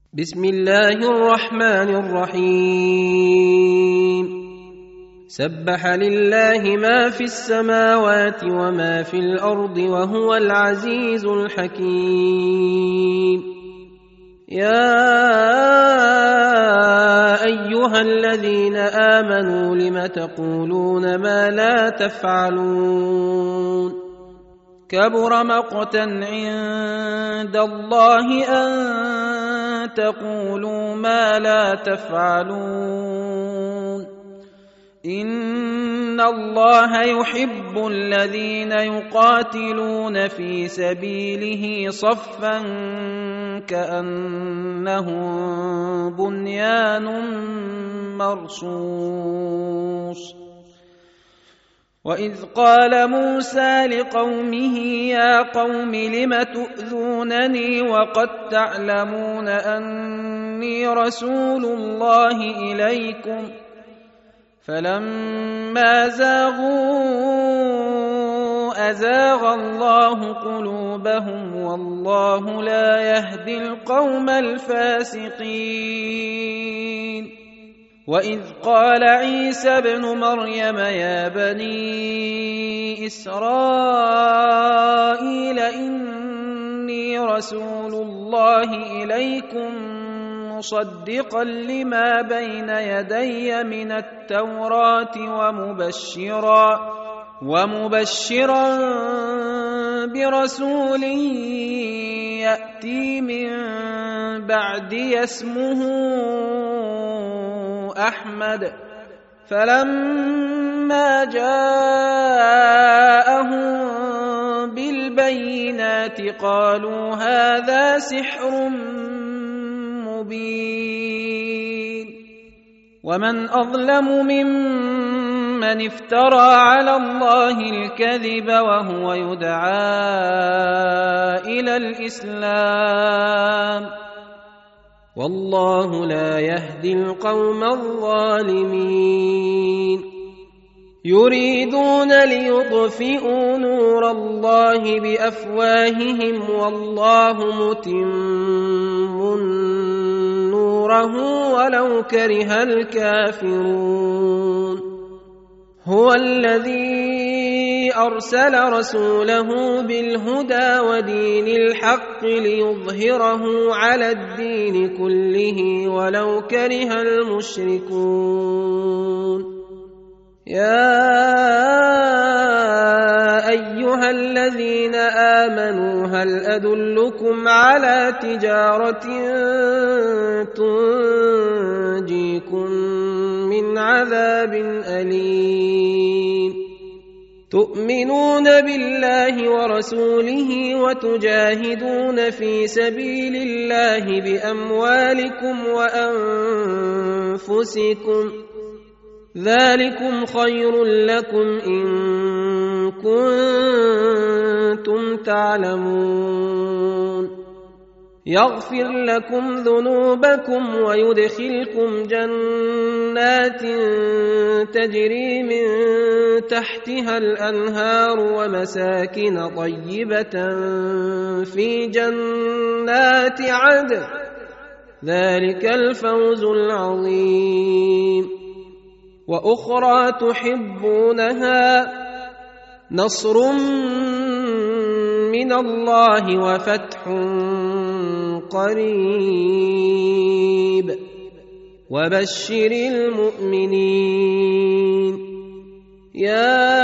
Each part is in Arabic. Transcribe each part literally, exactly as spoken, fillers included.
بسم الله الرحمن الرحيم سبح لله ما في السماوات وما في الأرض وهو العزيز الحكيم. يا أيها الذين آمنوا لم تقولون ما لا تفعلون كبر مقتا عند الله أن تقولوا ما لا تفعلون إن الله يحب الذين يقاتلون في سبيله صفا كأنهم بنيان مرصوص. وإذ قال موسى لقومه يا قوم لم تؤذونني وقد تعلمون أني رسول الله إليكم فلما زاغوا أزاغ الله قلوبهم والله لا يهدي القوم الفاسقين. وإذ قال عيسى ابن مريم يا بني إسرائيل إني رسول الله إليكم مصدقا لما بين يدي من التوراة ومبشرا ومبشرا برسول يأتي من بعدي اسمه أحمد. فلما جاءهم بالبينات قالوا هذا سحر مبين. ومن أظلم ممن افترى على الله الكذب وهو يدعى إلى الإسلام والله لا يهدي القوم الظالمين. يريدون ليطفئوا نور الله بأفواههم والله متم نوره ولو كره الكافرون. هو الذي أرسل رسوله بالهدى ودين الحق ليظهره على الدين كله ولو كره المشركون. يا أيها الذين آمنوا هل أدلكم على تجارة تنجيكم من عذاب أليم تؤمنون بالله ورسوله وتجاهدون في سبيل الله بأموالكم وأنفسكم ذلكم خير لكم إن كنتم تعلمون. يغفر لكم ذنوبكم ويدخلكم جنات تجري من تحتها الأنهار ومساكن طيبة في جنات عدن ذلك الفوز العظيم. وأخرى تحبونها نصر من الله وفتح قريب وبشر المؤمنين. يا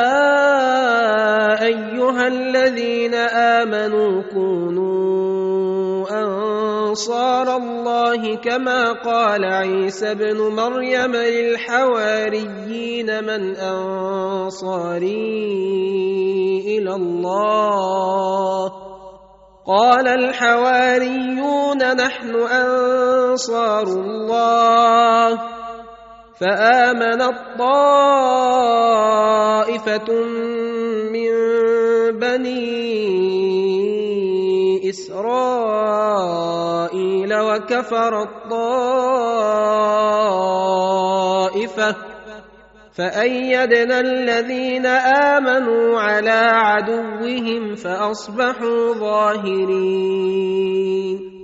أيها الذين آمنوا كونوا أنصار الله كما قال عيسى ابن مريم للحواريين من أنصاري إلى الله قال الحواريون نحن أنصار الله فآمنت طائفة من بني إسرائيل وكفرت طائفة فأيدنا الذين آمنوا على عدوهم فأصبحوا ظاهرين